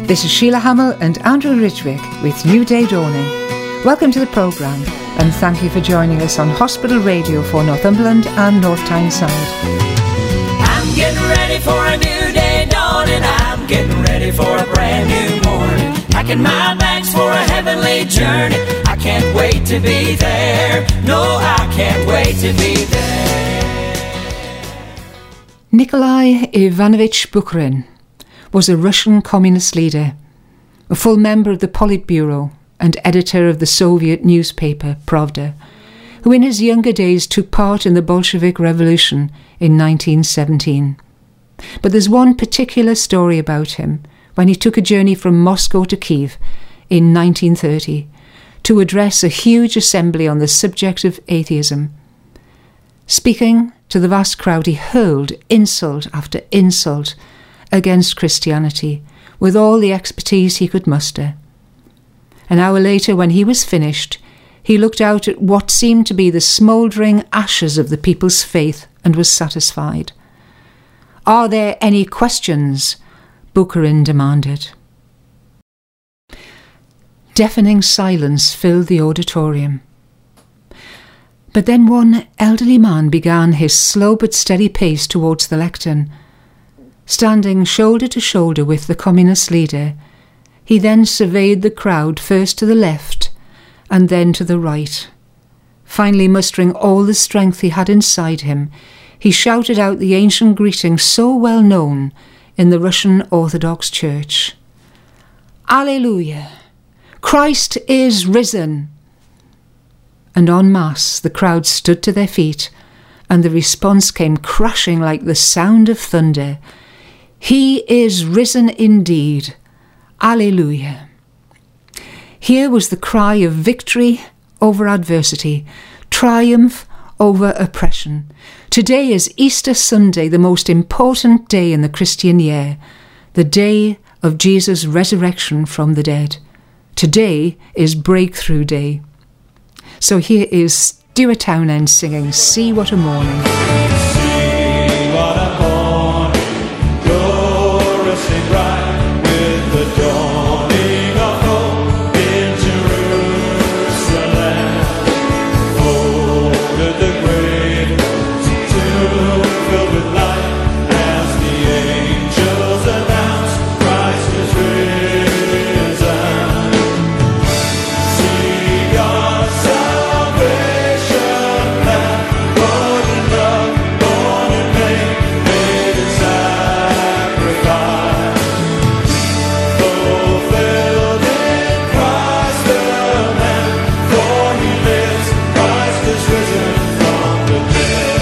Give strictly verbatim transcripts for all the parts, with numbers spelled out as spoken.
This is Sheila Hamill and Andrew Ridgwick with New Day Dawning. Welcome to the programme and thank you for joining us on Hospital Radio for Northumberland and North Tyneside. I'm getting ready for a new day dawning. I'm getting ready for a brand new morning. Packing my bags for a heavenly journey. I can't wait to be there. No, I can't wait to be there. Nikolai Ivanovich Bukharin was a Russian communist leader, a full member of the Politburo and editor of the Soviet newspaper Pravda, who in his younger days took part in the Bolshevik Revolution in nineteen seventeen. But there's one particular story about him when he took a journey from Moscow to Kiev in nineteen thirty to address a huge assembly on the subject of atheism. Speaking to the vast crowd, he hurled insult after insult against Christianity with all the expertise he could muster. An hour later, when he was finished, he looked out at what seemed to be the smouldering ashes of the people's faith and was satisfied. "Are there any questions?" Bukharin demanded. Deafening silence filled the auditorium. But then one elderly man began his slow but steady pace towards the lectern. Standing shoulder to shoulder with the communist leader, he then surveyed the crowd first to the left and then to the right. Finally, mustering all the strength he had inside him, he shouted out the ancient greeting so well known in the Russian Orthodox Church. "Alleluia! Christ is risen!" And en masse the crowd stood to their feet, and the response came crashing like the sound of thunder. "He is risen indeed. Alleluia." Here was the cry of victory over adversity, triumph over oppression. Today is Easter Sunday, the most important day in the Christian year, the day of Jesus' resurrection from the dead. Today is Breakthrough Day. So here is Stuart Townend singing "See What a Morning." See what a morning, gloriously bright, with the dawning of hope in Jerusalem. Folded the grave, tomb filled with light, as the angels announce Christ is risen. See God's salvation plan, born in love, born in pain, made in sacrifice, fulfilled in Christ the man, for he lives, Christ is risen from the dead.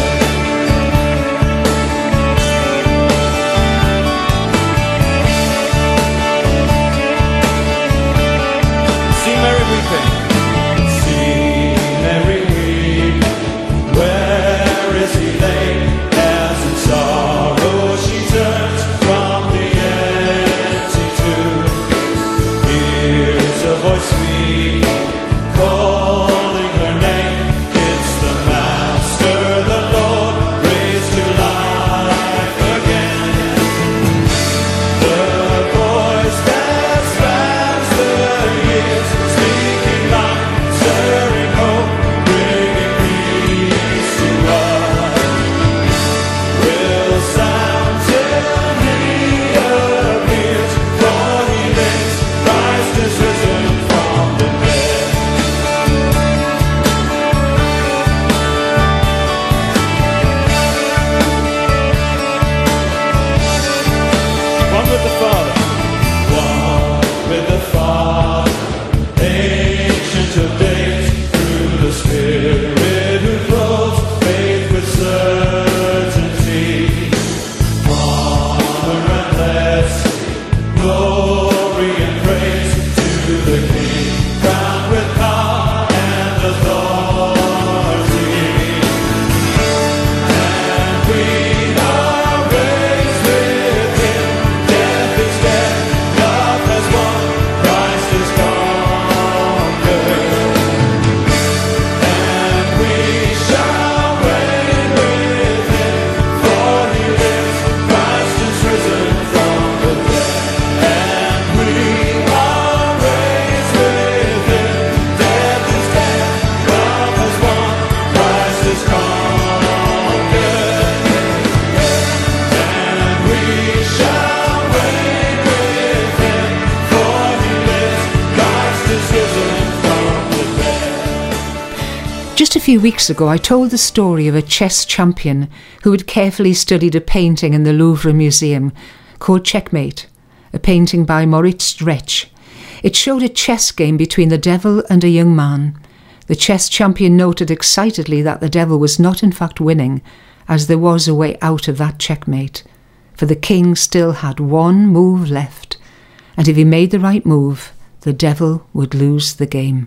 See Mary weeping, see Mary weep, where is he laid? As in sorrow she turns from the empty tomb. Hears a voice sweet, calling her name. It's the Master, the Lord, raised to life again. The voice that spans the years, speaking life, stirring hope, bringing peace to us, will sound till he appears, for he lives, Christ is risen from the dead. One with the Father, one with the Father, ancient of days, through the Spirit who flows, faith with certainty, honor and blessing, glory and praise to the King, crowned with power and authority. And we are raised with him. Death is dead, love has won, Christ is conquered. And we shall reign with him, for he lives, Christ is risen from the dead. And few weeks ago, I told the story of a chess champion who had carefully studied a painting in the Louvre Museum called Checkmate, a painting by Moritz Dretsch. It showed a chess game between the devil and a young man. The chess champion noted excitedly that the devil was not in fact winning, as there was a way out of that checkmate, for the king still had one move left, and if he made the right move, the devil would lose the game.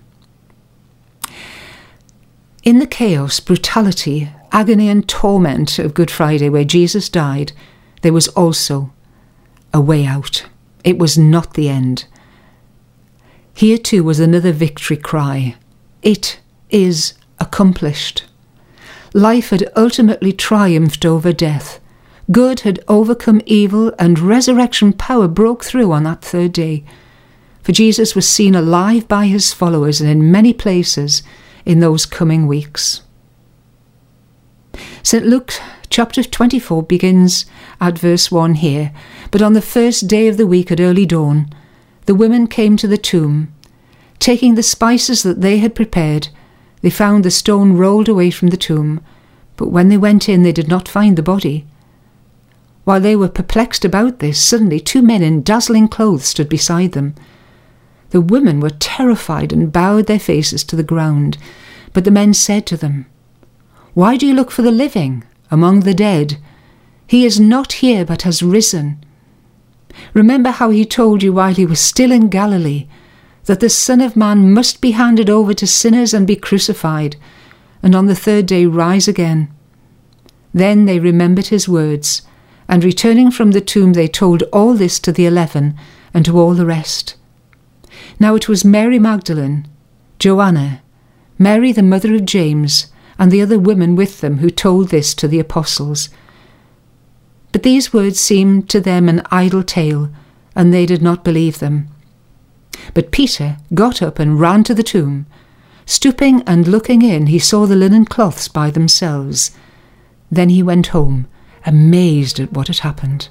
In the chaos, brutality, agony and torment of Good Friday, where Jesus died, there was also a way out. It was not the end. Here too was another victory cry. It is accomplished. Life had ultimately triumphed over death. Good had overcome evil, and resurrection power broke through on that third day. For Jesus was seen alive by his followers and in many places in those coming weeks. Saint Luke chapter twenty-four begins at verse one here. But on the first day of the week at early dawn, the women came to the tomb. Taking the spices that they had prepared, they found the stone rolled away from the tomb, but when they went in they did not find the body. While they were perplexed about this, suddenly two men in dazzling clothes stood beside them. The women were terrified and bowed their faces to the ground, but the men said to them, "Why do you look for the living among the dead? He is not here but has risen. Remember how he told you while he was still in Galilee, that the Son of Man must be handed over to sinners and be crucified, and on the third day rise again." Then they remembered his words, and returning from the tomb they told all this to the eleven and to all the rest. Now it was Mary Magdalene, Joanna, Mary the mother of James, and the other women with them who told this to the apostles. But these words seemed to them an idle tale, and they did not believe them. But Peter got up and ran to the tomb. Stooping and looking in, he saw the linen cloths by themselves. Then he went home, amazed at what had happened.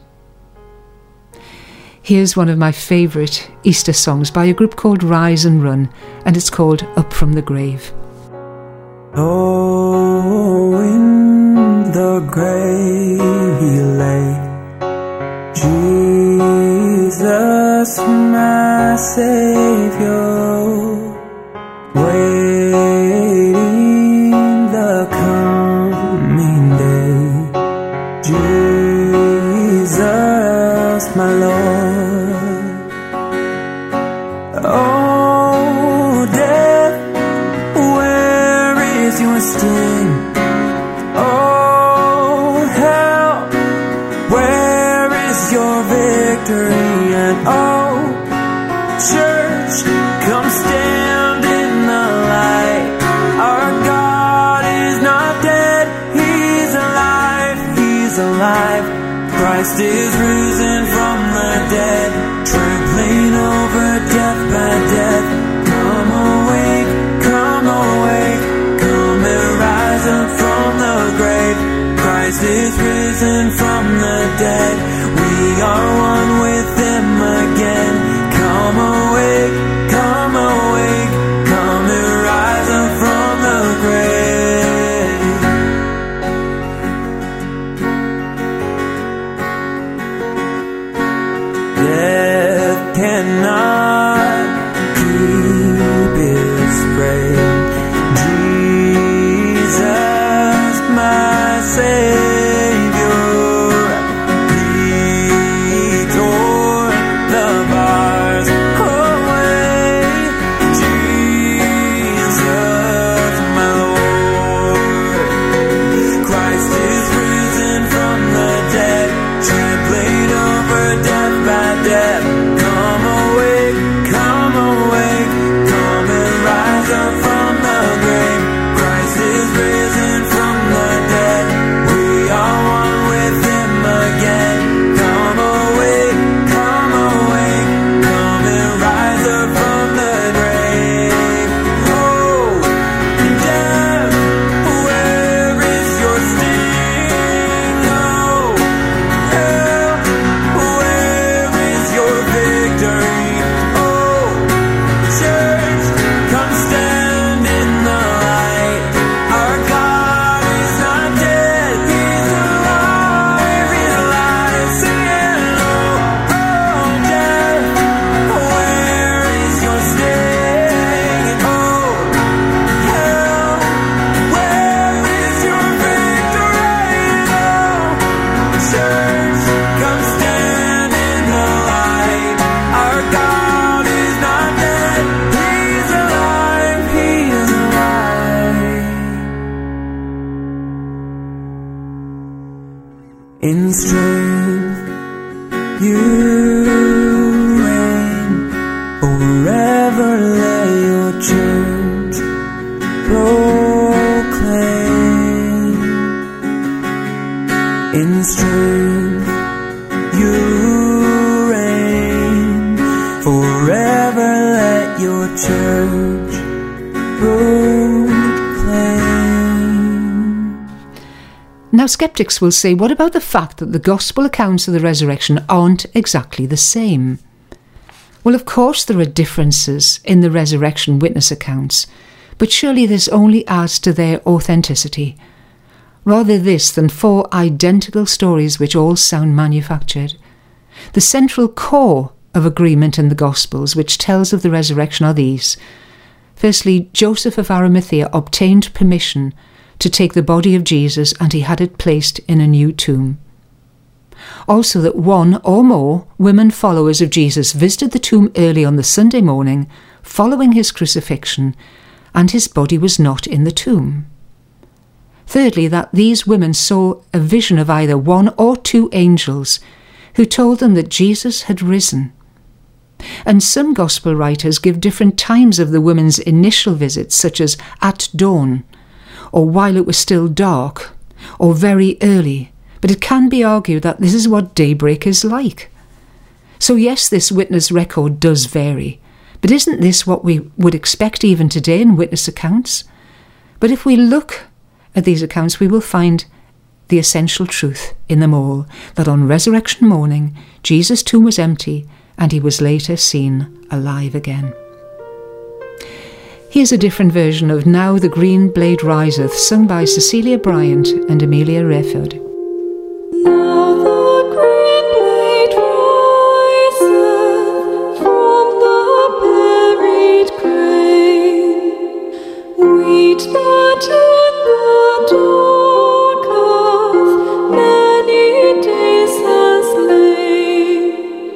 Here's one of my favourite Easter songs by a group called Rise and Run, and it's called Up from the Grave. Oh, in the grave he lay, Jesus, my Saviour, waiting the coming day. Jesus, my Lord. Oh, death, where is your sting? Oh, hell, where is your victory? And oh, church, come stand in the light. Our God is not dead, He's alive, He's alive. Christ is risen from the dead, trampling over death by death. Come awake, come awake, come and rise up from the grave. Christ is risen from the dead, we are one with Him again. Come awake, come awake, come and rise up from the grave. Death cannot keep its prey. Jesus, my Savior, He tore the bars away. Jesus, my Lord. Christ is risen from the dead, trampling over death by death. Come awake, In strength you reign forever. Let your church proclaim. In strength you reign forever. Let your church proclaim. Now, skeptics will say, what about the fact that the gospel accounts of the resurrection aren't exactly the same? Well, of course there are differences in the resurrection witness accounts, but surely this only adds to their authenticity. Rather this than four identical stories which all sound manufactured. The central core of agreement in the Gospels which tells of the resurrection are these. Firstly, Joseph of Arimathea obtained permission to take the body of Jesus and he had it placed in a new tomb. Also that one or more women followers of Jesus visited the tomb early on the Sunday morning following his crucifixion, and his body was not in the tomb. Thirdly, that these women saw a vision of either one or two angels who told them that Jesus had risen. And some gospel writers give different times of the women's initial visits, such as at dawn, or while it was still dark, or very early, but it can be argued that this is what daybreak is like. So yes, this witness record does vary, but isn't this what we would expect even today in witness accounts? But if we look at these accounts, we will find the essential truth in them all, that on resurrection morning, Jesus' tomb was empty and he was later seen alive again. Here's a different version of Now the Green Blade Riseth, sung by Cecilia Bryant and Amelia Rayford. Now the green blade riseth from the buried grain, wheat that in the dark earth many days has lain.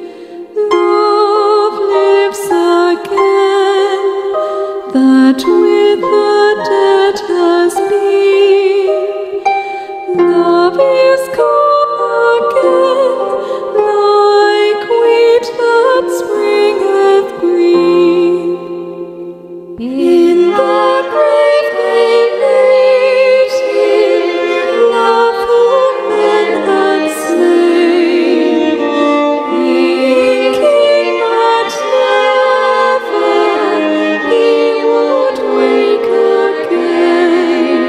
Love lives again, that with the dead has been. Love is come again, like wheat that springeth green. In the grave they laid him, love whom men had slain, thinking that never he would wake again.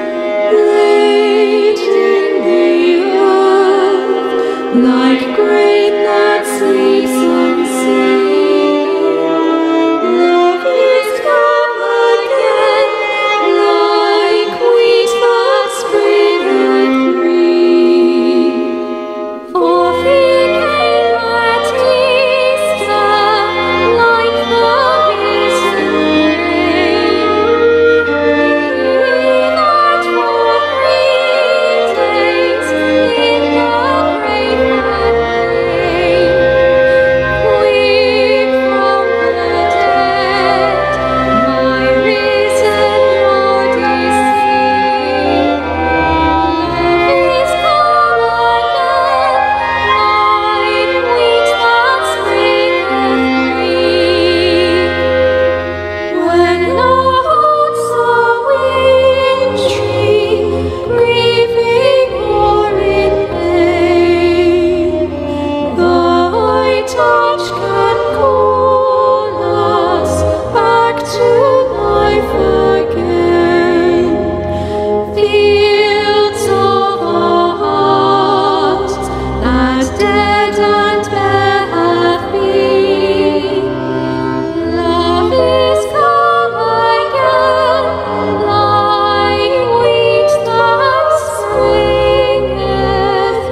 Laid in the earth, like grain that sleeps unseen. Love is come again, like wheat that springeth green. For he came at Easter, like the risen rain. That for three days in the grave had lain. Quick from the dead, my risen Lord is seen. Love is come again, like wheat that springeth green. When our hearts are wintry, grieving or in pain, thy touch can call us back to life again. Fields of our hearts, as dead and bare have been. Love is come again, like wheat that springeth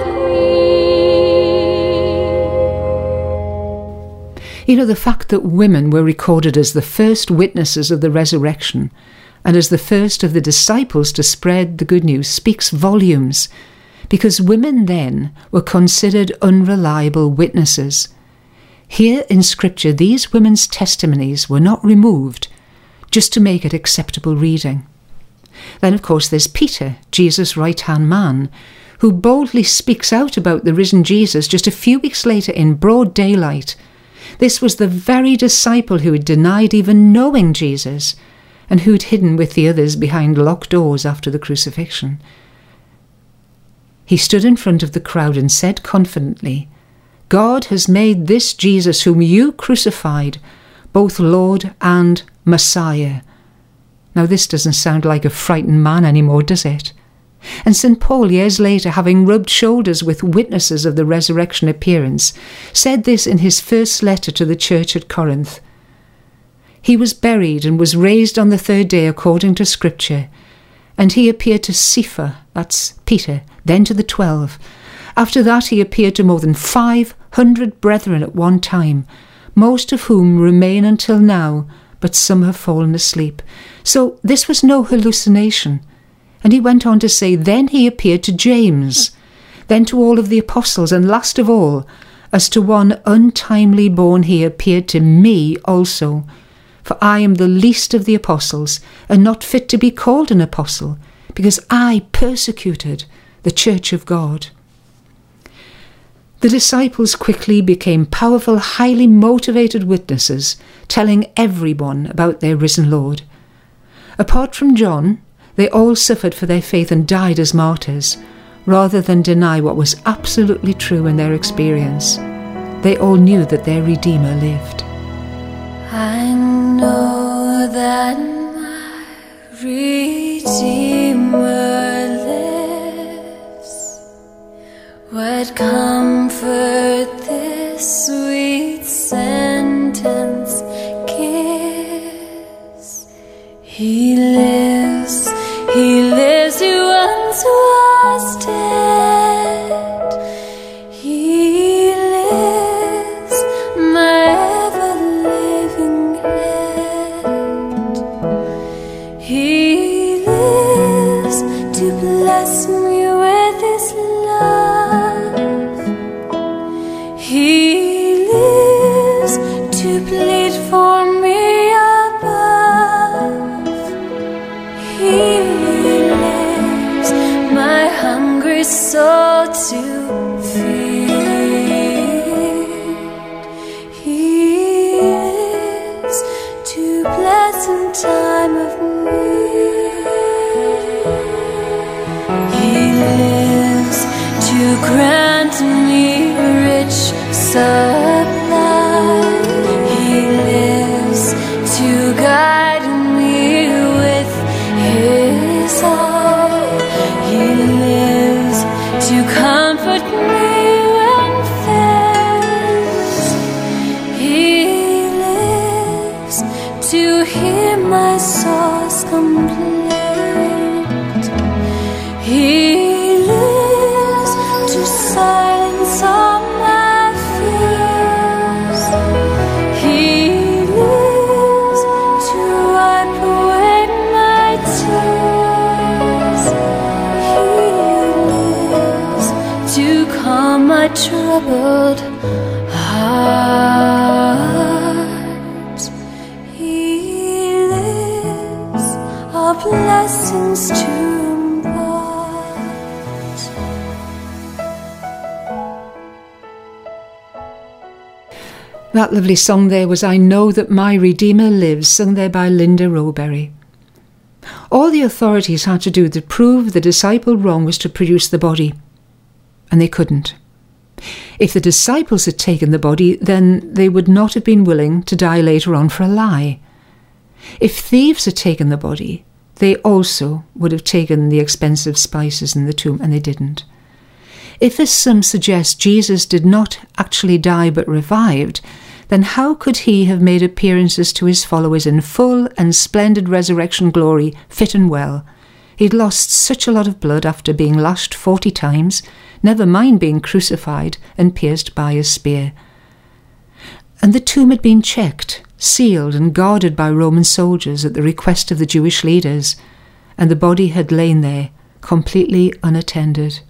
green. You know, the fact that women were recorded as the first witnesses of the resurrection and as the first of the disciples to spread the good news speaks volumes, because women then were considered unreliable witnesses. Here in Scripture, these women's testimonies were not removed just to make it acceptable reading. Then, of course, there's Peter, Jesus' right-hand man, who boldly speaks out about the risen Jesus just a few weeks later in broad daylight. This was the very disciple who had denied even knowing Jesus and who'd hidden with the others behind locked doors after the crucifixion. He stood in front of the crowd and said confidently, "God has made this Jesus whom you crucified both Lord and Messiah." Now this doesn't sound like a frightened man anymore, does it? And Saint Paul, years later, having rubbed shoulders with witnesses of the resurrection appearance, said this in his first letter to the church at Corinth. He was buried and was raised on the third day according to Scripture, and he appeared to Cephas, that's Peter, then to the twelve. After that he appeared to more than five hundred brethren at one time, most of whom remain until now, but some have fallen asleep. So this was no hallucination. And he went on to say, then he appeared to James, then to all of the apostles, and last of all, as to one untimely born, he appeared to me also. For I am the least of the apostles, and not fit to be called an apostle, because I persecuted the church of God. The disciples quickly became powerful, highly motivated witnesses, telling everyone about their risen Lord. Apart from John, they all suffered for their faith and died as martyrs, rather than deny what was absolutely true in their experience. They all knew that their Redeemer lived. I know that my Redeemer lives. What comfort this sweet sentence gives. He lives, he lives who once was dead. He lives, my ever-living head. He lives to bless me with his love. He lives to plead for me above. He lives, my hungry soul to feed. He lives to bless in time of need. He lives to grant me rich supply. He lives to guide me with his eye. He lives to comfort me when fails. He lives to hear my soul's complaint. He lives to silence all my fears. He lives to wipe away my tears. He lives to calm my troubled heart. He lives all blessings to impart. That lovely song there was I Know That My Redeemer Lives, sung there by Linda Rowberry. All the authorities had to do to prove the disciple wrong was to produce the body, and they couldn't. If the disciples had taken the body, then they would not have been willing to die later on for a lie. If thieves had taken the body, they also would have taken the expensive spices in the tomb, and they didn't. If, as some suggest, Jesus did not actually die but revived, then how could he have made appearances to his followers in full and splendid resurrection glory, fit and well? He'd lost such a lot of blood after being lashed forty times, never mind being crucified and pierced by a spear. And the tomb had been checked, sealed and guarded by Roman soldiers at the request of the Jewish leaders, and the body had lain there, completely unattended.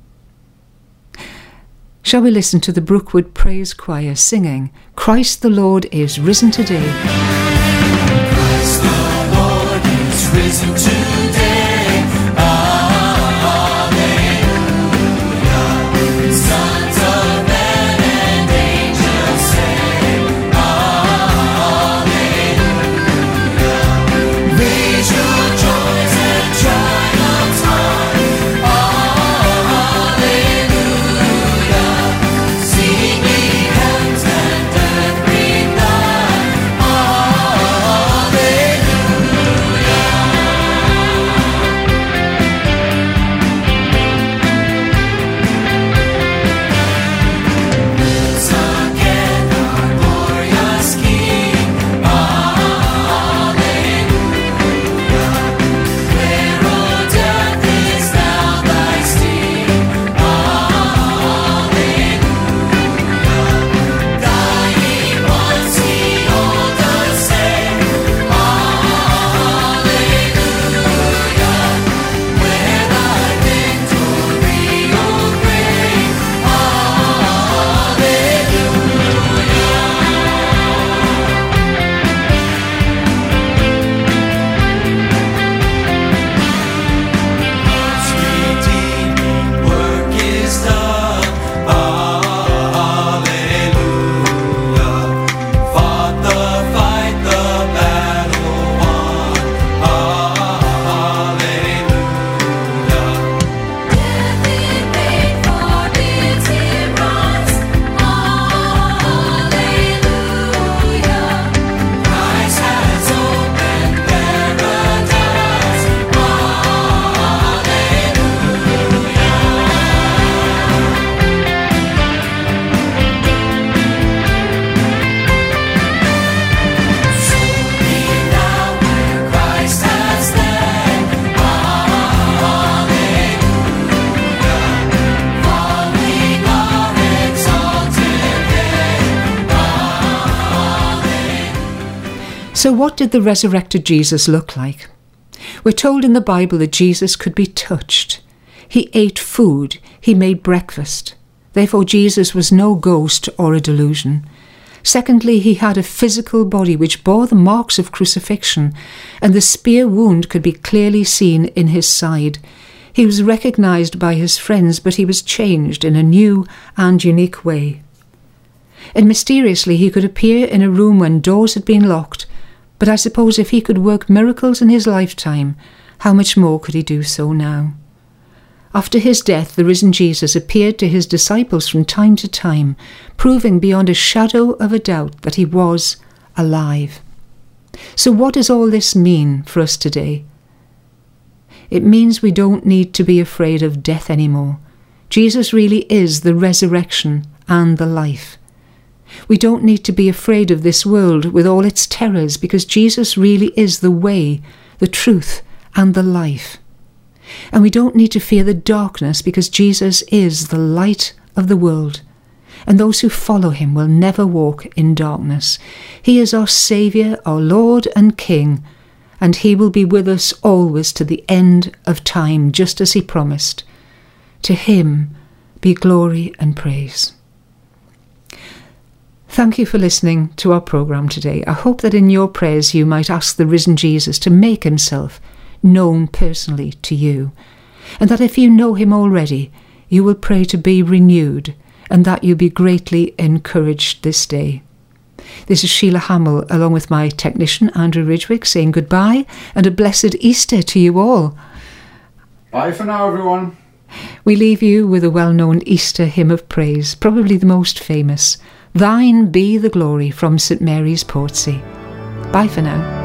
Shall we listen to the Brookwood Praise Choir singing, Christ the Lord is risen today? Christ the Lord is risen today. Alleluia. So what did the resurrected Jesus look like? We're told in the Bible that Jesus could be touched. He ate food. He made breakfast. Therefore, Jesus was no ghost or a delusion. Secondly, he had a physical body which bore the marks of crucifixion, and the spear wound could be clearly seen in his side. He was recognised by his friends, but he was changed in a new and unique way. And mysteriously, he could appear in a room when doors had been locked, but I suppose if he could work miracles in his lifetime, how much more could he do so now? After his death, the risen Jesus appeared to his disciples from time to time, proving beyond a shadow of a doubt that he was alive. So what does all this mean for us today? It means we don't need to be afraid of death anymore. Jesus really is the resurrection and the life. We don't need to be afraid of this world with all its terrors, because Jesus really is the way, the truth, and the life. And we don't need to fear the darkness, because Jesus is the light of the world, and those who follow him will never walk in darkness. He is our Saviour, our Lord and King, and he will be with us always to the end of time, just as he promised. To him be glory and praise. Thank you for listening to our programme today. I hope that in your prayers you might ask the risen Jesus to make himself known personally to you, and that if you know him already, you will pray to be renewed, and that you be greatly encouraged this day. This is Sheila Hamill, along with my technician Andrew Ridgwick, saying goodbye and a blessed Easter to you all. Bye for now, everyone. We leave you with a well-known Easter hymn of praise, probably the most famous, Thine Be the Glory, from St Mary's Portsea. Bye for now.